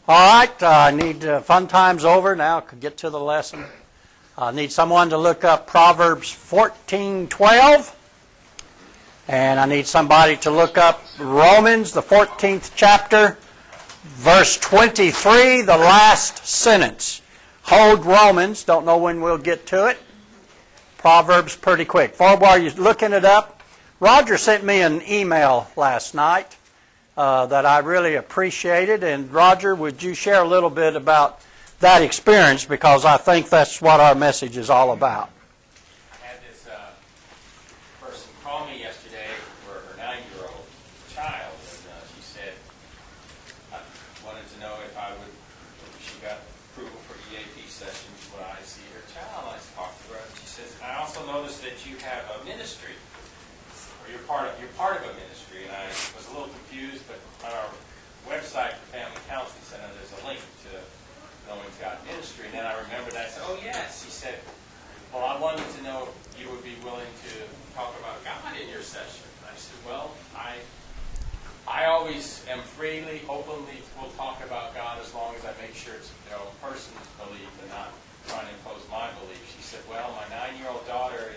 All right, I need fun time's over now. Could get to the lesson. I need someone to look up Proverbs 14:12, and I need somebody to look up Romans, the 14th chapter, verse 23, the last sentence. Hold Romans. Don't know when we'll get to it. Proverbs pretty quick. While you're looking it up, Roger sent me an email last night that I really appreciated. And Roger, would you share a little bit about that experience, because I think that's what our message is all about. I had this person call me yesterday for her 9-year-old child, and she said, I wanted to know if she got approval for EAP sessions when I see her child. I talked to her, and she says, I also noticed that you have a ministry, or you're part of a ministry, and I was a little confused, but on our website for Family Counseling Center, there's a link to Knowing God Ministry. And then I remembered, I said, oh yes. She said, well, I wanted to know if you would be willing to talk about God in your session. And I said, well, I always am freely, openly will talk about God as long as I make sure it's their own person's belief and not trying to impose my belief. She said, well, my 9-year-old daughter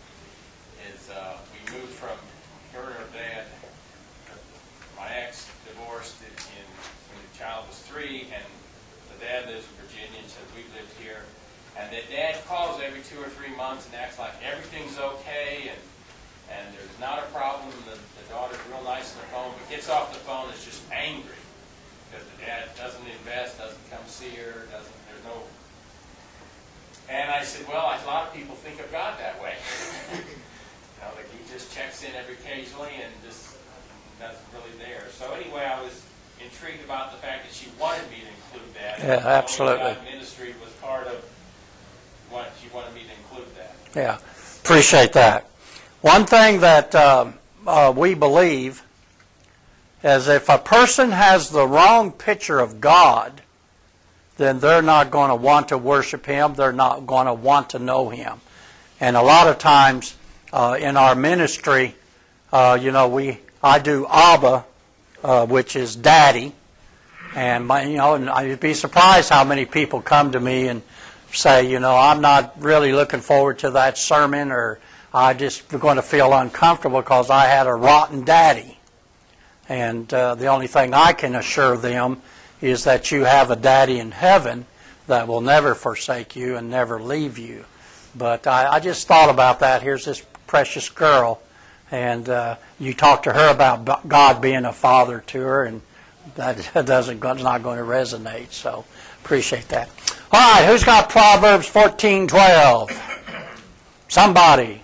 we moved from her and her dad. My ex divorced when the child was 3, and the dad lives in Virginia, and so we've lived here. And the dad calls every 2 or 3 months and acts like everything's okay, and there's not a problem. The daughter's real nice on the phone, but gets off the phone and is just angry because the dad doesn't invest, doesn't come see her, there's no. And I said, well, a lot of people think of God that way. Like he just checks in every occasionally and just nothing really there. So anyway, I was intrigued about the fact that she wanted me to include that. Yeah, absolutely. God ministry was part of what she wanted me to include that. Yeah, appreciate that. One thing that we believe is if a person has the wrong picture of God, then they're not going to want to worship Him. They're not going to want to know Him. And a lot of times in our ministry, I do Abba, which is Daddy, and and I'd be surprised how many people come to me and say, I'm not really looking forward to that sermon, or I just going to feel uncomfortable because I had a rotten daddy. And the only thing I can assure them is that you have a daddy in heaven that will never forsake you and never leave you. But I just thought about that. Here's this precious girl, and you talk to her about God being a father to her, and that's not going to resonate. So appreciate that. All right, who's got Proverbs 14:12? Somebody.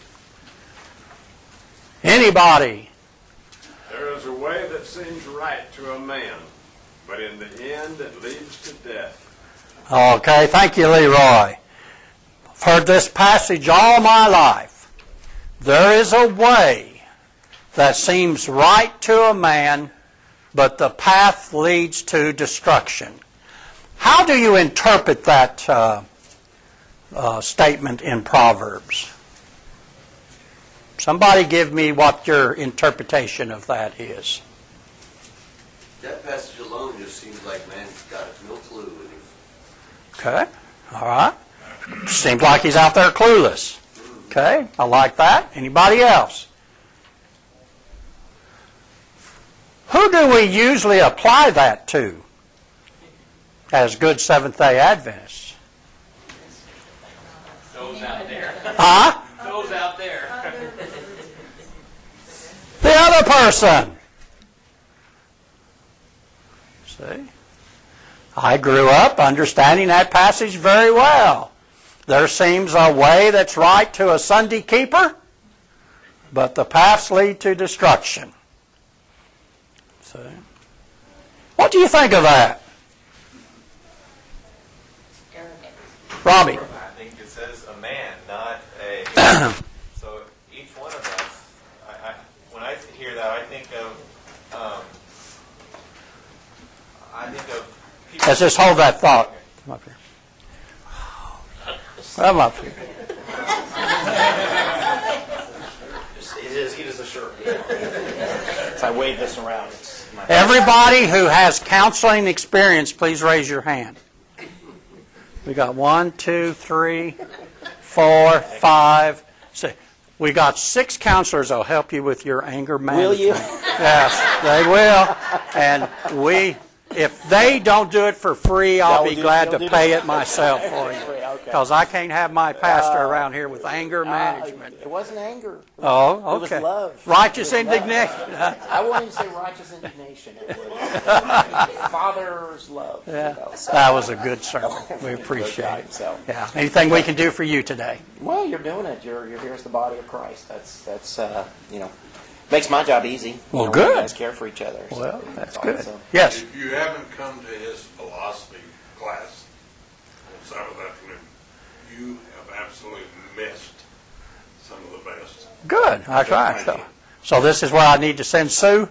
Anybody? There is a way that seems right to a man, but in the end it leads to death. Okay, thank you, Leroy. I've heard this passage all my life. There is a way that seems right to a man, but the path leads to destruction. How do you interpret that statement in Proverbs? Somebody give me what your interpretation of that is. That passage alone just seems like man's got no clue. Okay, all right. Seems like he's out there clueless. Okay, I like that. Anybody else? Who do we usually apply that to as good Seventh-day Adventists? Those out there. Huh? Those out there. The other person. See? I grew up understanding that passage very well. There seems a way that's right to a Sunday keeper, but the paths lead to destruction. See? What do you think of that? Robbie? I think it says a man, not a... So each one of us, when I hear that, I think of people... Let's just hold that thought. Come up here. Come up here. It is a shirt. If I wave this around, it's Everybody who has counseling experience, please raise your hand. We got 1, 2, 3, 4, 5, 6. We got 6 counselors that'll help you with your anger management. Will you? Yes, they will. And if they don't do it for free, I'll be glad to pay it myself for you. Because I can't have my pastor around here with anger management. It wasn't anger. Oh, It was okay. love. Righteous It was love. indignation. I won't even say righteous indignation. It was Father's love. Yeah, You know, so. that was a good sermon. We appreciate it. So. Yeah. Anything we can do for you today? Well, you're doing it. You're here as the body of Christ. That's makes my job easy. Well, You good. guys care for each other. so Well, that's all. good. So, Yes. If you haven't come to his philosophy class on Sabbath afternoon, you have absolutely missed some of the best. Good. That's right. So this is where I need to send Sue?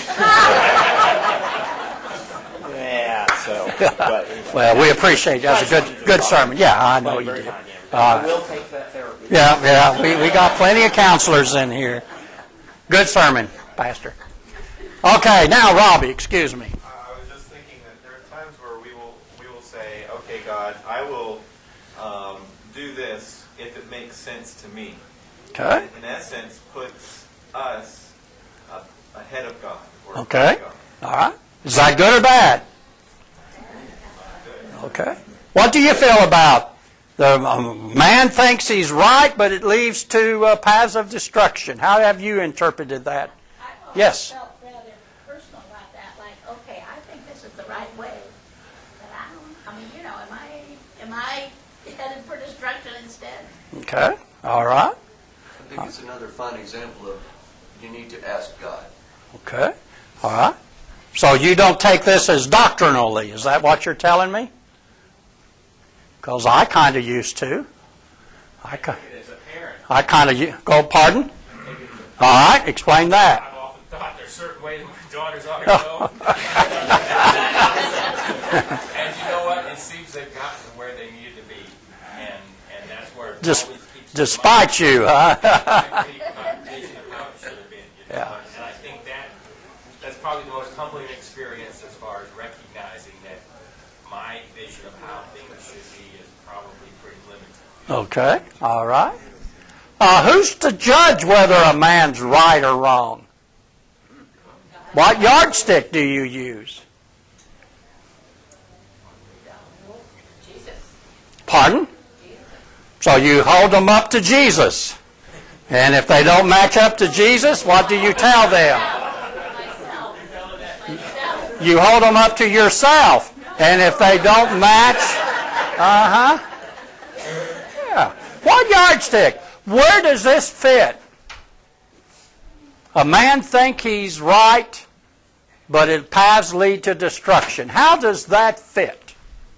Yeah. So. But, anyway. Well, we appreciate it. That's a good sermon. Yeah, I know you Very do. kind, yeah. I will take that therapy. Yeah. We got plenty of counselors in here. Good sermon, Pastor. Okay, now Robbie, excuse me. I was just thinking that there are times where we will say, okay, God, I will do this if it makes sense to me. Okay. In essence, puts us ahead of God. Or Okay. above God. All right. Is that good or bad? Okay. What do you feel about the man thinks he's right, but it leads to paths of destruction? How have you interpreted that? I've always Yes. felt rather personal about that. Like, okay, I think this is the right way, but am I headed for destruction instead? Okay. All right. I think it's another fine example of you need to ask God. Okay. All right. So you don't take this as doctrinally. Is that what you're telling me? Because I kind of used to. As a parent, I kind of go. Pardon? All right. Explain that. I've often thought there's certain ways my daughters ought to go. And you know what? It seems they've gotten to where they needed to be. And that's where it Just always keeps despite you, huh? my vision of how it should have been. Yeah. And I think that's probably the most humbling experience as far as recognizing that my vision of how things should be is probably pretty limited. Okay. All right. Who's to judge whether a man's right or wrong? What yardstick do you use? Jesus. Pardon? So you hold them up to Jesus. And if they don't match up to Jesus, what do you tell them? Myself. You hold them up to yourself. And if they don't match, yeah. What yardstick? Where does this fit? A man think he's right, but his paths lead to destruction. How does that fit?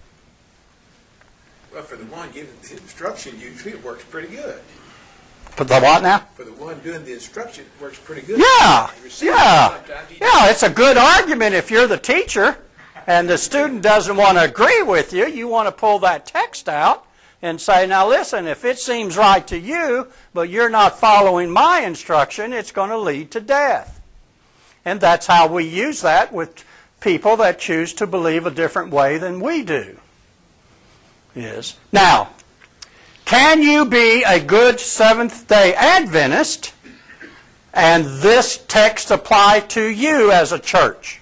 Well, for the one giving the instruction, usually it works pretty good. For the what now? For the one doing the instruction, it works pretty good. Yeah, You receive it, yeah. sometimes you Yeah, it's a good argument if you're the teacher and the student doesn't want to agree with you. You want to pull that text out and say, now listen, if it seems right to you, but you're not following my instruction, it's going to lead to death. And that's how we use that with people that choose to believe a different way than we do. Yes. Now, can you be a good Seventh-day Adventist and this text apply to you as a church?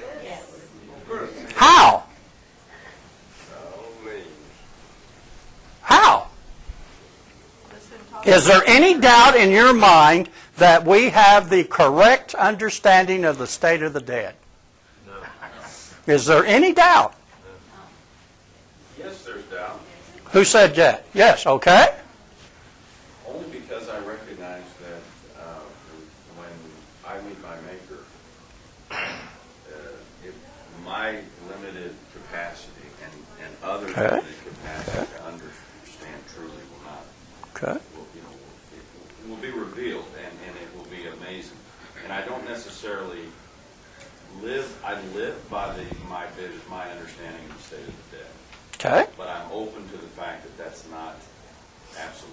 How? How? Is there any doubt in your mind that we have the correct understanding of the state of the dead? No. Is there any doubt? Yes, there's doubt. Who said that? Yes, okay. Only because I recognize that when I meet my Maker, my limited capacity and others' Okay. limited capacity to understand truly will not. Okay. It will be revealed, and it will be amazing. And I don't necessarily I live by my vision, my understanding of the state of the dead. Okay. But I'm open to the fact that that's not absolute.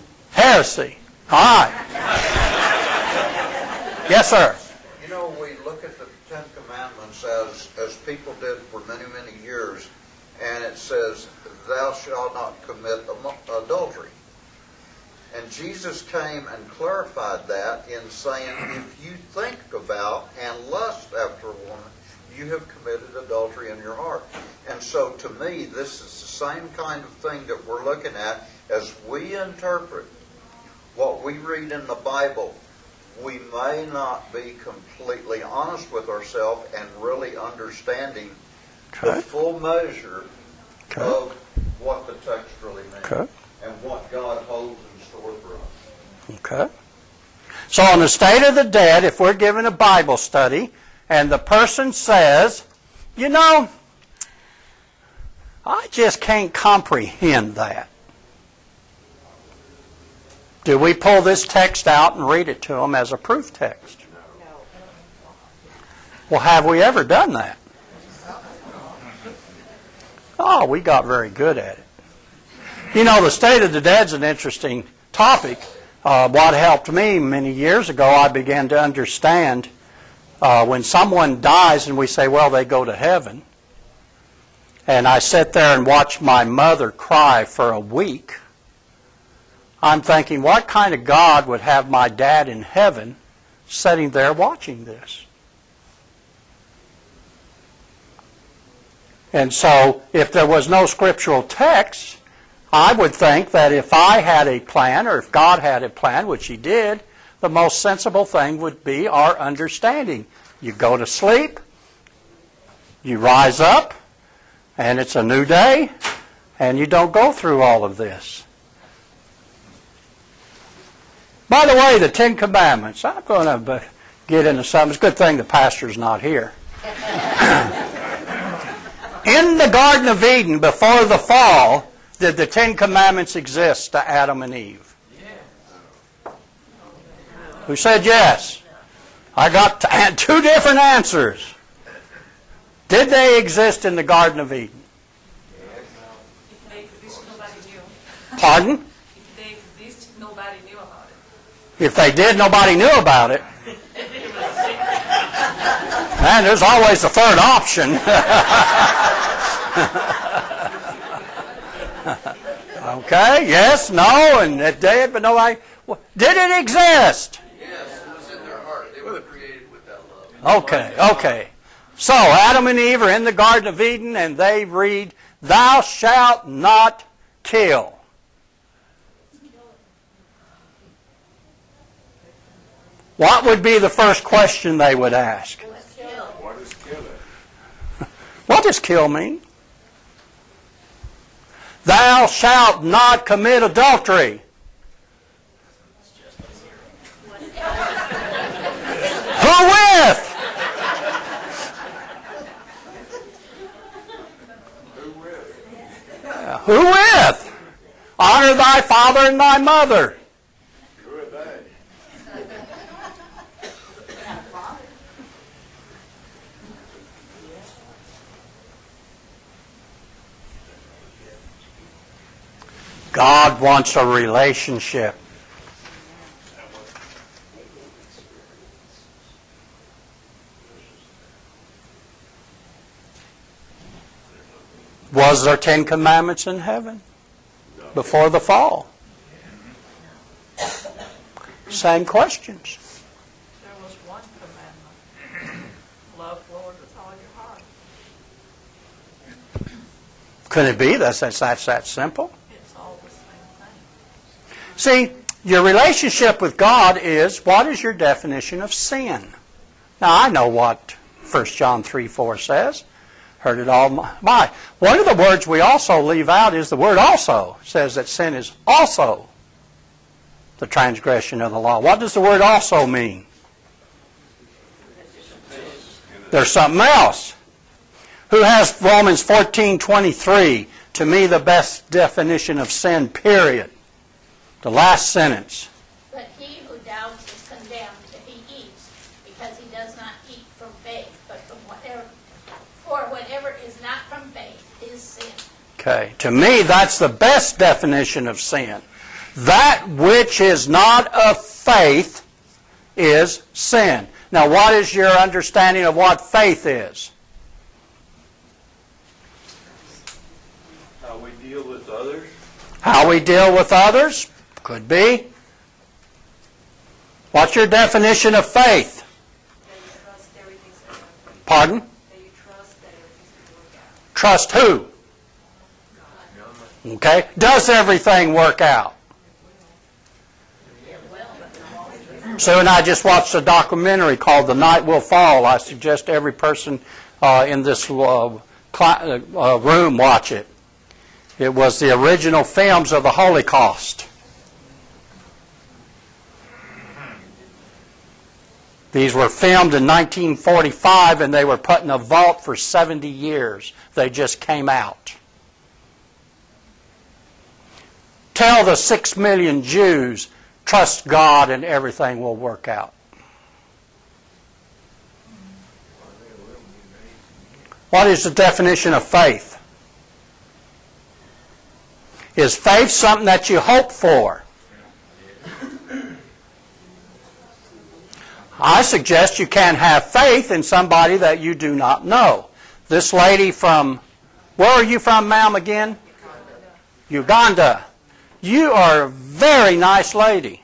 Heresy. All right. Yes, sir. You know, we look look at the Ten Commandments as people did for many, many years, and it says, thou shalt not commit adultery. And Jesus came and clarified that in saying, if you think about and lust after a woman, you have committed adultery in your heart. And so to me, this is the same kind of thing that we're looking at as we interpret what we read in the Bible. We may not be completely honest with ourselves and really understanding the full measure of what the text really means and what God holds in store for us. Okay. So on the state of the dead, if we're given a Bible study and the person says, you know, I just can't comprehend that. Do we pull this text out and read it to them as a proof text? No. Well, have we ever done that? Oh, we got very good at it. You know, the state of the dead's an interesting topic. What helped me many years ago, I began to understand when someone dies and we say, well, they go to heaven. And I sit there and watch my mother cry for a week. I'm thinking, what kind of God would have my dad in heaven sitting there watching this? And so, if there was no scriptural text, I would think that if I had a plan, or if God had a plan, which He did, the most sensible thing would be our understanding. You go to sleep, you rise up, and it's a new day, and you don't go through all of this. By the way, the Ten Commandments, I'm going to get into something. It's a good thing the pastor's not here. In the Garden of Eden, before the fall, did the Ten Commandments exist to Adam and Eve? Yeah. Who said yes? I got two different answers. Did they exist in the Garden of Eden? If they exist, nobody knew. Pardon? If they exist, nobody knew about it. If they did, nobody knew about it. Man, there's always a third option. Okay, yes, no, and it did, but nobody... Did it exist? Yes, it was in their heart. They were created with that love. Okay. So, Adam and Eve are in the Garden of Eden, and they read, thou shalt not kill. What would be the first question they would ask? What is killing? What does kill mean? Thou shalt not commit adultery. Who with? Who with? Honor thy father and thy mother. Who are they? God wants a relationship. Was there 10 commandments in heaven before the fall? Same questions. There was one commandment. Love Lord with all your heart. Could it be that's that simple? It's all the same thing. See, your relationship with God is, what is your definition of sin? Now, I know what 1 John 3:4 says. Heard it all my. One of the words we also leave out is the word also. It says that sin is also the transgression of the law. What does the word also mean? There's something else. Who has Romans 14:23? To me, the best definition of sin, period. The last sentence. But he who doubts is condemned if he eats, because he does not eat from faith, but from whatever. For whatever is not from faith is sin. Okay. To me, that's the best definition of sin. That which is not of faith is sin. Now, what is your understanding of what faith is? How we deal with others. How we deal with others? Could be. What's your definition of faith? That you trust everything's going to work out. Pardon? That you trust that everything's going to work out. Trust who? Okay. Does everything work out? Sue and I just watched a documentary called The Night Will Fall. I suggest every person in this room watch it. It was the original films of the Holocaust. These were filmed in 1945 and they were put in a vault for 70 years. They just came out. Tell the 6 million Jews, trust God and everything will work out. What is the definition of faith? Is faith something that you hope for? I suggest you can't have faith in somebody that you do not know. This lady from, where are you from, ma'am, again? Uganda. You are a very nice lady.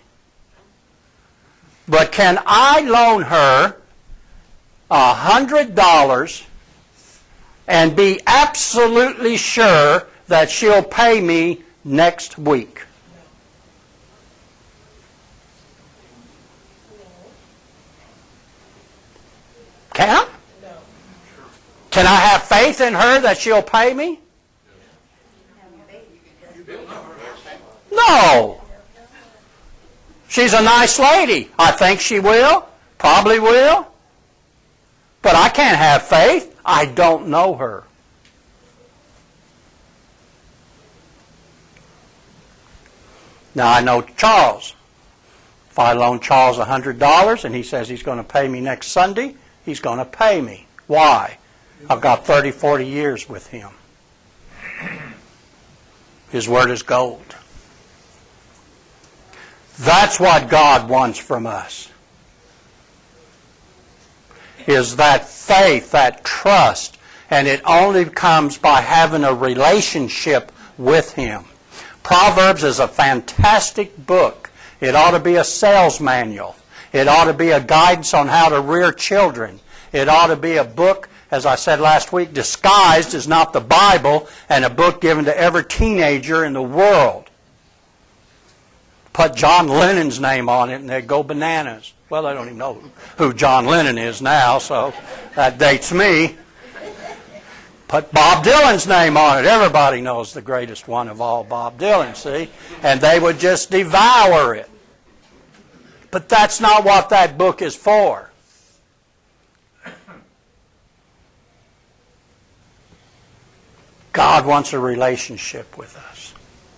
But can I loan her $100 and be absolutely sure that she'll pay me next week? Can I? Can I have faith in her that she'll pay me? No. She's a nice lady. I think she will. Probably will. But I can't have faith. I don't know her. Now I know Charles. If I loan Charles $100 and he says he's going to pay me next Sunday, he's going to pay me. Why? I've got 30, 40 years with him. His word is gold. That's what God wants from us. Is that faith, that trust, and it only comes by having a relationship with Him. Proverbs is a fantastic book. It ought to be a sales manual. It ought to be a guidance on how to rear children. It ought to be a book, as I said last week, disguised as not the Bible, and a book given to every teenager in the world. Put John Lennon's name on it and they'd go bananas. Well, I don't even know who John Lennon is now, so that dates me. Put Bob Dylan's name on it. Everybody knows the greatest one of all, Bob Dylan, see? And they would just devour it. But that's not what that book is for. God wants a relationship with us.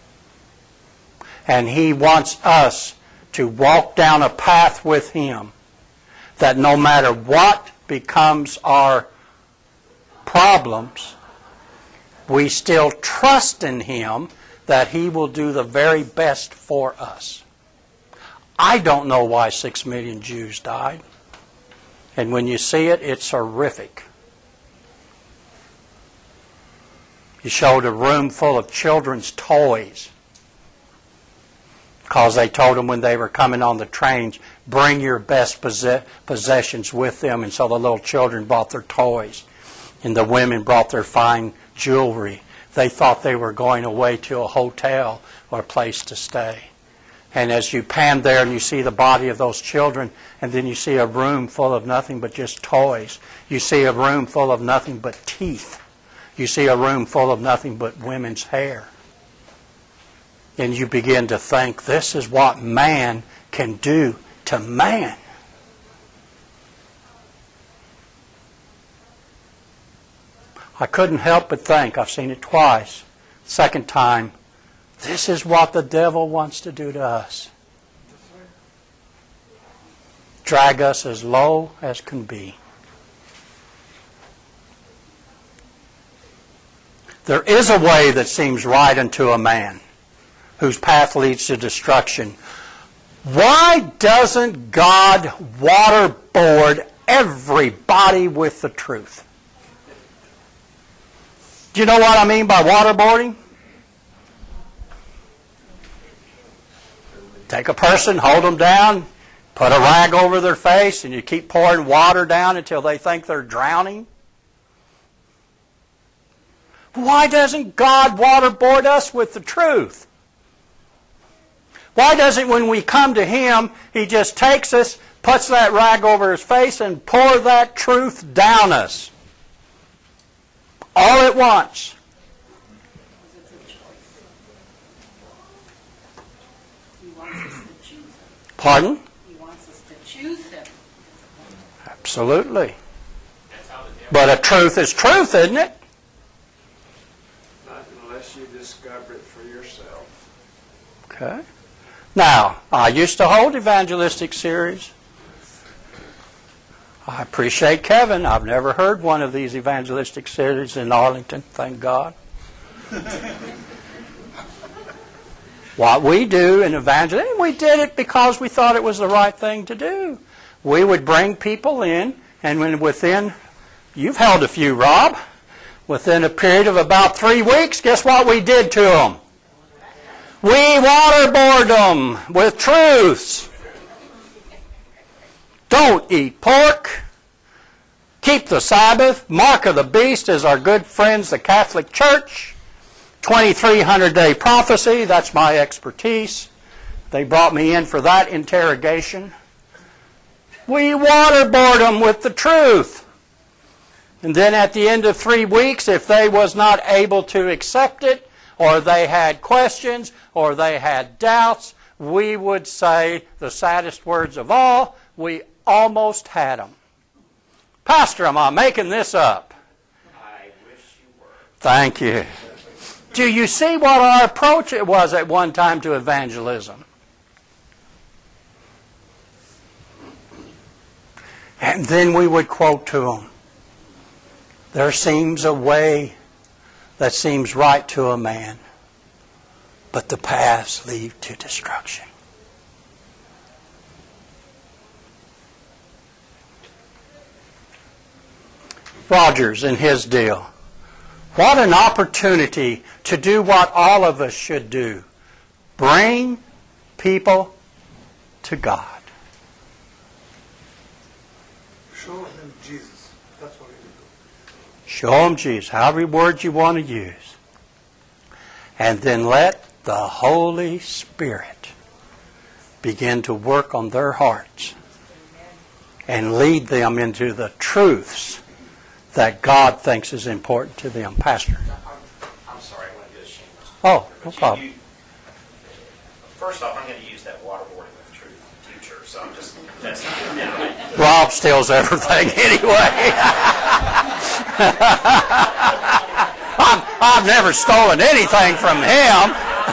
And He wants us to walk down a path with Him that no matter what becomes our problems, we still trust in Him that He will do the very best for us. I don't know why 6 million Jews died. And when you see it, it's horrific. He showed a room full of children's toys because they told them when they were coming on the trains, bring your best possessions with them. And so the little children brought their toys and the women brought their fine jewelry. They thought they were going away to a hotel or a place to stay. And as you pan there and you see the body of those children, and then you see a room full of nothing but just toys. You see a room full of nothing but teeth. You see a room full of nothing but women's hair. And you begin to think, this is what man can do to man. I couldn't help but think, I've seen it twice. Second time, this is what the devil wants to do to us. Drag us as low as can be. There is a way that seems right unto a man, whose path leads to destruction. Why doesn't God waterboard everybody with the truth? Do you know what I mean by waterboarding? Take a person, hold them down, put a rag over their face, and you keep pouring water down until they think they're drowning. Why doesn't God waterboard us with the truth? Why doesn't, when we come to Him, He just takes us, puts that rag over His face, and pour that truth down us? All at once. He wants us to choose Him. Pardon? He wants us to choose Him. Absolutely. But a truth is truth, isn't it? Not unless you discover it for yourself. Okay. Now, I used to hold evangelistic series. I appreciate Kevin. I've never heard one of these evangelistic series in Arlington, thank God. What we do in evangelism, we did it because we thought it was the right thing to do. We would bring people in, and when within, you've held a few, Rob, within a period of about 3 weeks, guess what we did to them? We waterboard them with truths. Don't eat pork. Keep the Sabbath. Mark of the beast is our good friends, the Catholic Church. 2300-day prophecy, that's my expertise. They brought me in for that interrogation. We waterboard them with the truth. And then at the end of 3 weeks, if they was not able to accept it, or they had questions, or they had doubts, we would say the saddest words of all, we almost had them. Pastor, am I making this up? I wish you were. Thank you. Do you see what our approach it was at one time to evangelism? And then we would quote to them, there seems a way that seems right to a man, but the paths lead to destruction. Rogers and his deal. What an opportunity to do what all of us should do. Bring people to God. Show them Jesus. That's what he did. Show them Jesus, however word you want to use. And then let the Holy Spirit begin to work on their hearts and lead them into the truths that God thinks is important to them. Pastor. I'm sorry, I want to do a shameless. Oh, no problem. First off, I'm going to use that waterboarding with truth future, so I'm just testing it now. Rob steals everything anyway. I've never stolen anything from him.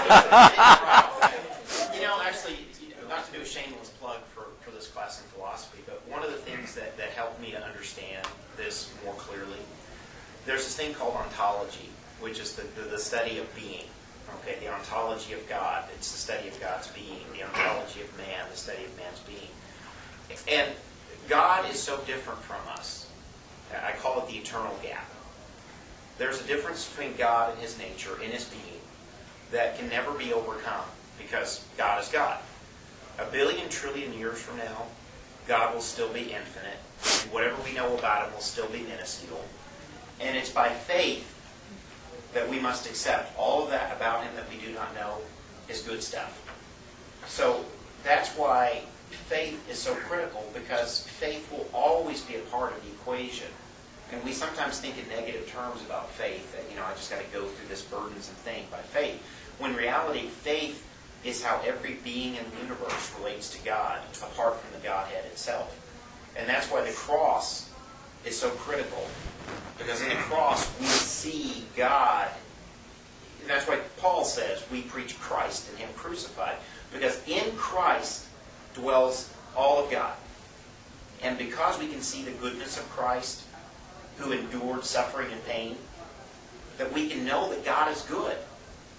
Actually, not to do a shameless plug for this class in philosophy, but one of the things that helped me to understand this more clearly, there's this thing called ontology, which is the study of being. Okay, the ontology of God, it's the study of God's being. The ontology of man, the study of man's being. And God is so different from us. I call it the eternal gap. There's a difference between God and His nature, in His being, that can never be overcome because God is God. 1 billion trillion years from now, God will still be infinite. Whatever we know about Him will still be minuscule. And it's by faith that we must accept all of that about Him that we do not know is good stuff. So that's why faith is so critical, because faith will always be a part of the equation. And we sometimes think in negative terms about faith, that, I just got to go through this burdensome thing by faith. When in reality, faith is how every being in the universe relates to God, apart from the Godhead itself. And that's why the cross is so critical. Because in the cross, we see God. That's why Paul says we preach Christ and Him crucified. Because in Christ dwells all of God. And because we can see the goodness of Christ, who endured suffering and pain, that we can know that God is good,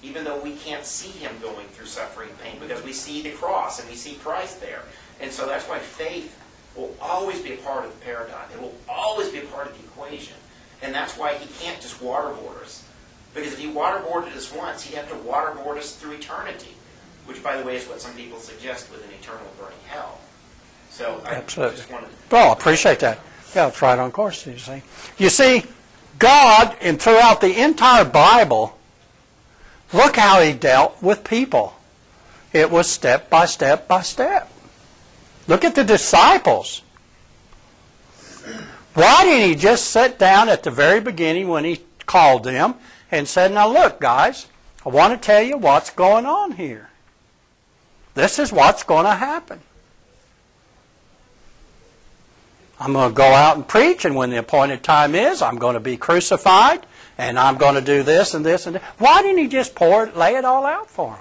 even though we can't see him going through suffering and pain, because we see the cross and we see Christ there. And so that's why faith will always be a part of the paradigm. It will always be a part of the equation. And that's why he can't just waterboard us. Because if he waterboarded us once, he'd have to waterboard us through eternity, which, by the way, is what some people suggest with an eternal burning hell. So I Absolutely. just wanted to... Well, I appreciate that. Yeah, it's right on course, you see. You see, God, and throughout the entire Bible, look how he dealt with people. It was step by step by step. Look at the disciples. Why didn't he just sit down at the very beginning when he called them and said, now look, guys, I want to tell you what's going on here. This is what's going to happen. I'm going to go out and preach, and when the appointed time is, I'm going to be crucified, and I'm going to do this and this and that. Why didn't he just lay it all out for them?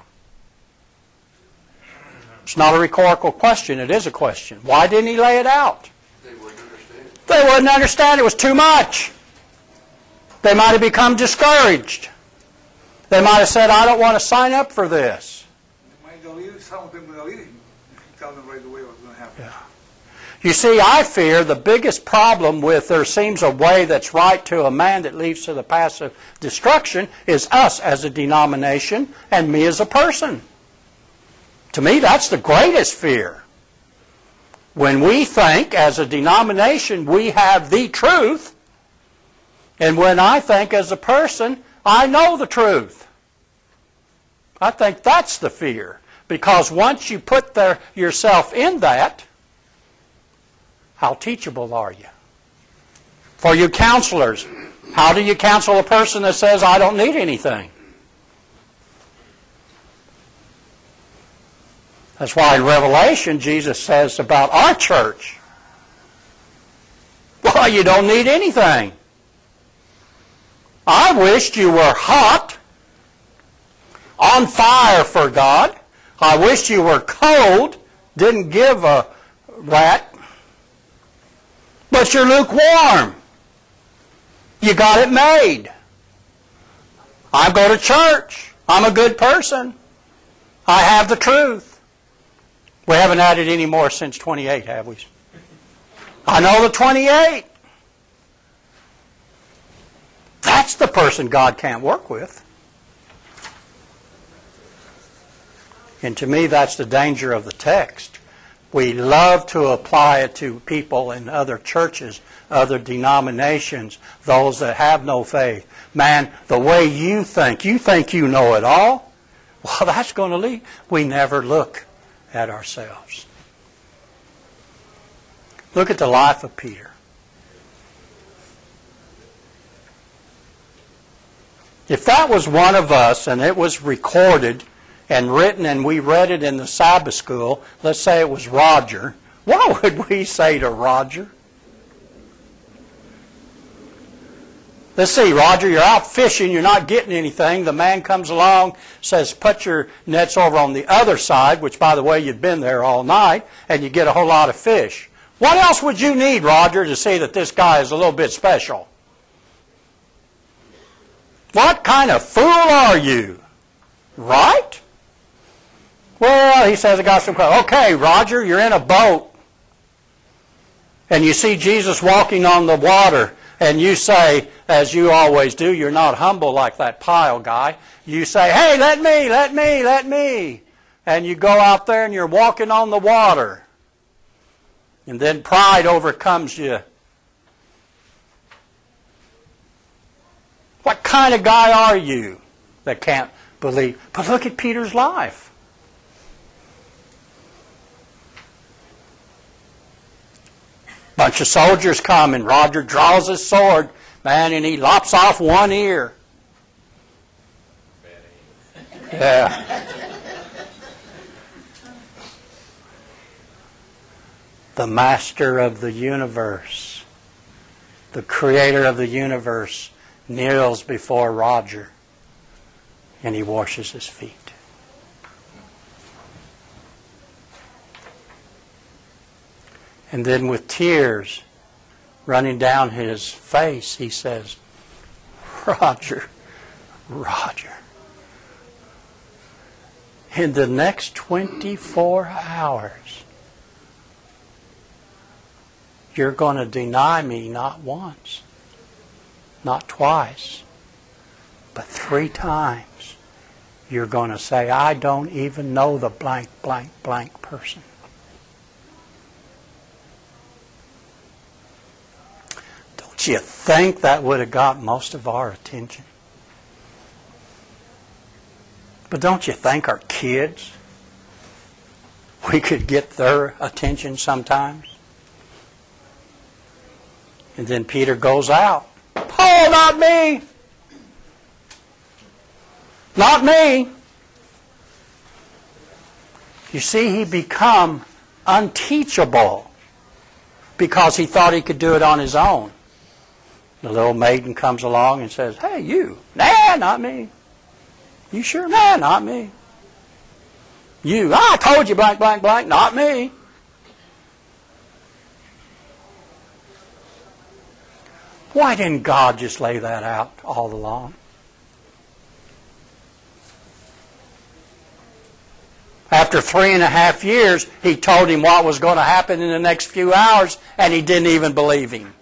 It's not a rhetorical question. It is a question. Why didn't he lay it out? They wouldn't understand. They wouldn't understand. It was too much. They might have become discouraged. They might have said, I don't want to sign up for this. Some of them believe him. Tell them right away what's going to happen. Yeah. You see, I fear the biggest problem with there seems a way that's right to a man that leads to the path of destruction is us as a denomination and me as a person. To me, that's the greatest fear. When we think as a denomination we have the truth, and when I think as a person I know the truth. I think that's the fear. Because once you put yourself in that, how teachable are you? For you counselors, how do you counsel a person that says, I don't need anything? That's why in Revelation Jesus says about our church, well, you don't need anything. I wished you were hot, on fire for God. I wished you were cold, didn't give a rat, but you're lukewarm. You got it made. I go to church. I'm a good person. I have the truth. We haven't added any more since 28, have we? I know the 28. That's the person God can't work with. And to me, that's the danger of the text. We love to apply it to people in other churches, other denominations, those that have no faith. Man, the way you think you know it all, well, that's going to lead. We never look at ourselves. Look at the life of Peter. If that was one of us and it was recorded and written and we read it in the Sabbath school, let's say it was Roger, what would we say to Roger? Let's see, Roger, you're out fishing, you're not getting anything. The man comes along, says, put your nets over on the other side, which, by the way, you'd been there all night, and you get a whole lot of fish. What else would you need, Roger, to see that this guy is a little bit special? What kind of fool are you? Right? Well, he says, I got some questions. Okay, Roger, you're in a boat. And you see Jesus walking on the water. And you say, as you always do, you're not humble like that Pyle guy. You say, hey, let me, let me, let me. And you go out there and you're walking on the water. And then pride overcomes you. What kind of guy are you that can't believe? But look at Peter's life. Bunch of soldiers come and Roger draws his sword, man, and he lops off one ear. Yeah. The master of the universe, the creator of the universe, kneels before Roger and he washes his feet. And then with tears running down his face, he says, Roger, Roger, in the next 24 hours, you're going to deny me not once, not twice, but 3 times. You're going to say, I don't even know the blank, blank, blank person. Don't you think that would have got most of our attention? But don't you think our kids, we could get their attention sometimes? And then Peter goes out. Oh, not me! Not me! You see, he become unteachable because he thought he could do it on his own. The little maiden comes along and says, hey, you. Nah, not me. You sure? Nah, not me. You. I told you blank, blank, blank. Not me. Why didn't God just lay that out all along? After 3.5 years, he told him what was going to happen in the next few hours, and he didn't even believe him.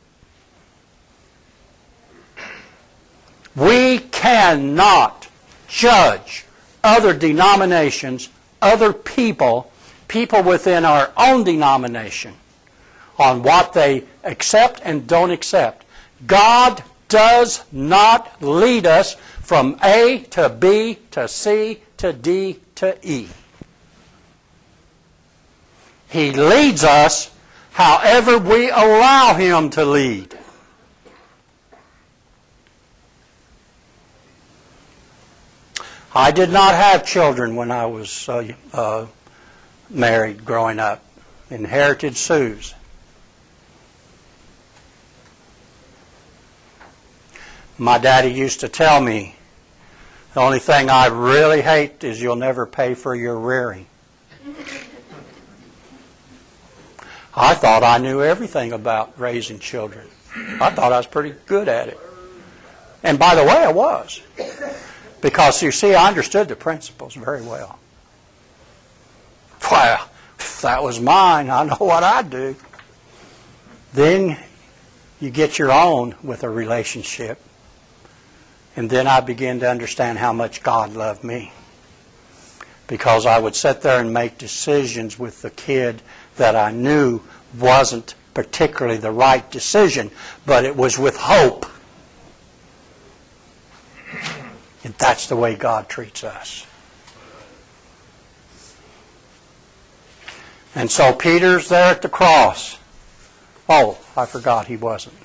We cannot judge other denominations, other people, people within our own denomination, on what they accept and don't accept. God does not lead us from A to B to C to D to E. He leads us however we allow Him to lead. I did not have children when I was married growing up. Inherited Sue's. My daddy used to tell me, the only thing I really hate is you'll never pay for your rearing. I thought I knew everything about raising children. I thought I was pretty good at it. And by the way, I was. Because, you see, I understood the principles very well. Well, if that was mine, I know what I'd do. Then you get your own with a relationship. And then I began to understand how much God loved me. Because I would sit there and make decisions with the kid that I knew wasn't particularly the right decision, but it was with hope. And that's the way God treats us. And so Peter's there at the cross. Oh, I forgot he wasn't.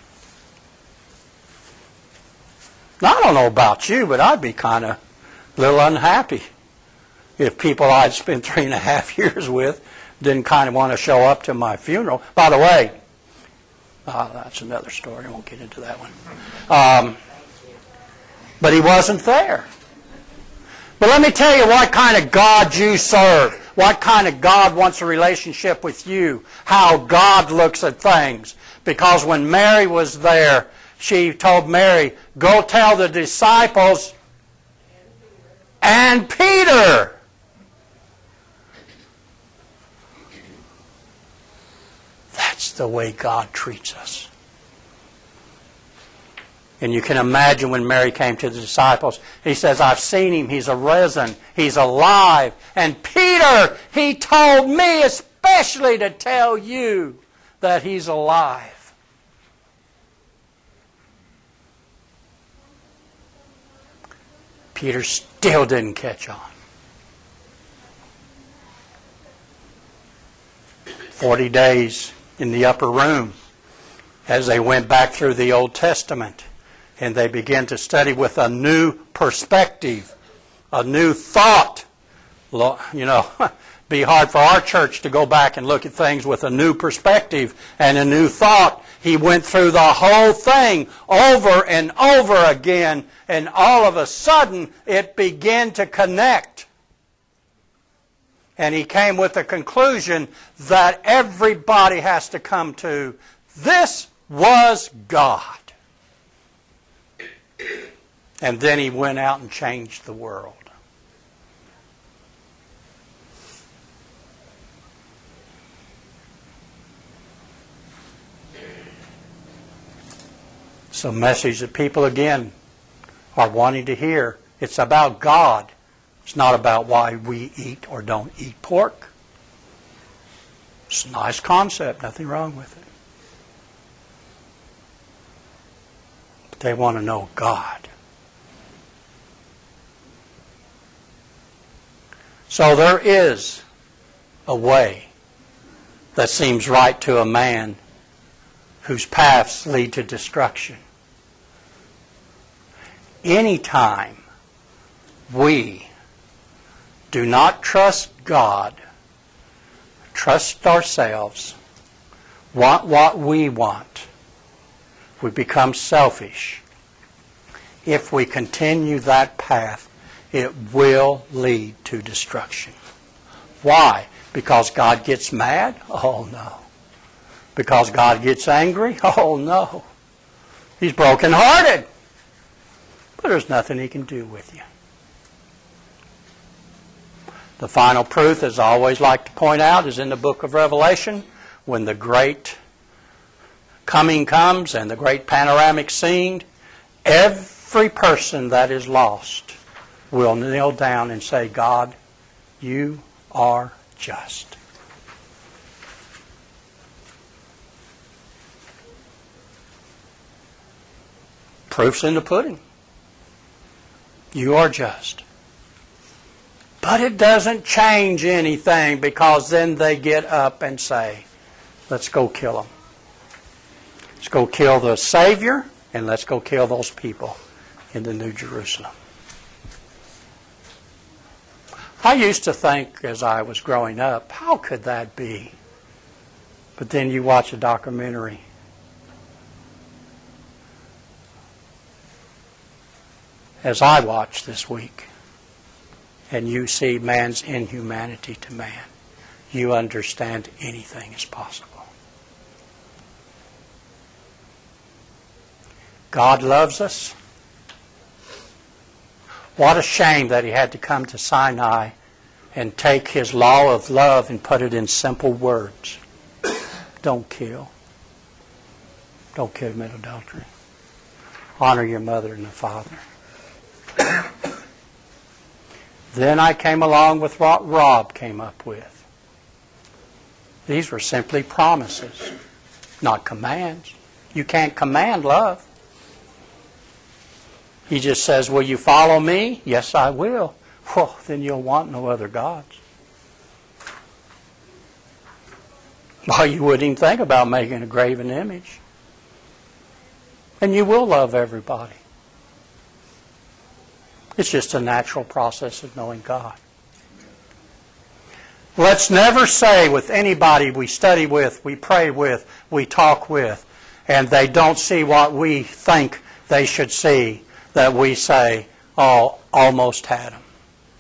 Now, I don't know about you, but I'd be kind of a little unhappy if people I'd spent 3.5 years with didn't kind of want to show up to my funeral. By the way, that's another story. I won't get into that one. But he wasn't there. But let me tell you what kind of God you serve. What kind of God wants a relationship with you. How God looks at things. Because when Mary was there, she told Mary, go tell the disciples and Peter. That's the way God treats us. And you can imagine when Mary came to the disciples, he says, I've seen him, he's arisen, he's alive. And Peter, he told me especially to tell you that he's alive. Peter still didn't catch on. 40 days in the upper room as they went back through the Old Testament. And they began to study with a new perspective, a new thought. You know, be hard for our church to go back and look at things with a new perspective and a new thought. He went through the whole thing over and over again, and all of a sudden it began to connect. And he came with the conclusion that everybody has to come to, this was God. And then he went out and changed the world. It's a message that people, again, are wanting to hear. It's about God. It's not about why we eat or don't eat pork. It's a nice concept, nothing wrong with it. But they want to know God. So there is a way that seems right to a man whose paths lead to destruction. Anytime we do not trust God, trust ourselves, want what we want, we become selfish. If we continue that path, it will lead to destruction. Why? Because God gets mad? Oh no. Because God gets angry? Oh no. He's brokenhearted. But there's nothing He can do with you. The final proof, as I always like to point out, is in the book of Revelation, when the great coming comes and the great panoramic scene. Every person that is lost will kneel down and say, God, you are just. Proof's in the pudding. You are just. But it doesn't change anything, because then they get up and say, let's go kill them. Let's go kill the Savior, and let's go kill those people in the New Jerusalem. I used to think as I was growing up, how could that be? But then you watch a documentary. As I watched this week, and you see man's inhumanity to man, you understand anything is possible. God loves us. What a shame that He had to come to Sinai and take His law of love and put it in simple words. Don't kill. Don't commit adultery. Honor your mother and the father. Then I came along with what Rob came up with. These were simply promises, not commands. You can't command love. He just says, will you follow me? Yes, I will. Well, then you'll want no other gods. Well, you wouldn't even think about making a graven image. And you will love everybody. It's just a natural process of knowing God. Let's never say with anybody we study with, we pray with, we talk with, and they don't see what we think they should see, that we say, oh, almost had them.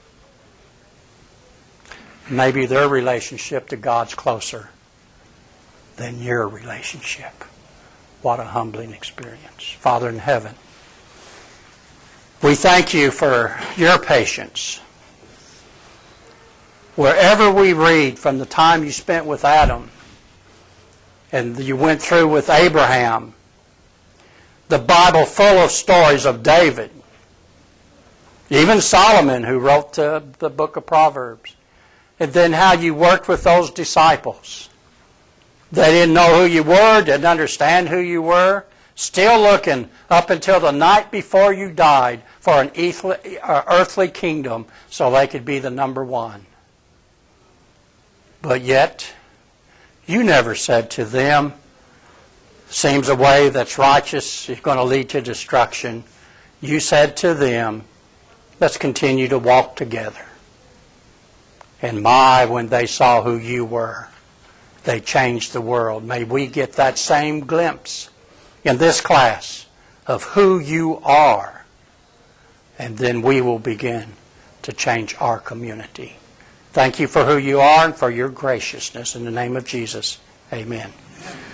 Maybe their relationship to God's closer than your relationship. What a humbling experience. Father in heaven, we thank you for your patience. Wherever we read from the time you spent with Adam and you went through with Abraham, the Bible full of stories of David, even Solomon who wrote the book of Proverbs, and then how you worked with those disciples. They didn't know who you were, didn't understand who you were, still looking up until the night before you died for an earthly kingdom so they could be the number one. But yet, you never said to them, seems a way that's righteous is going to lead to destruction. You said to them, let's continue to walk together. And when they saw who you were, they changed the world. May we get that same glimpse in this class of who you are, and then we will begin to change our community. Thank you for who you are and for your graciousness. In the name of Jesus, amen.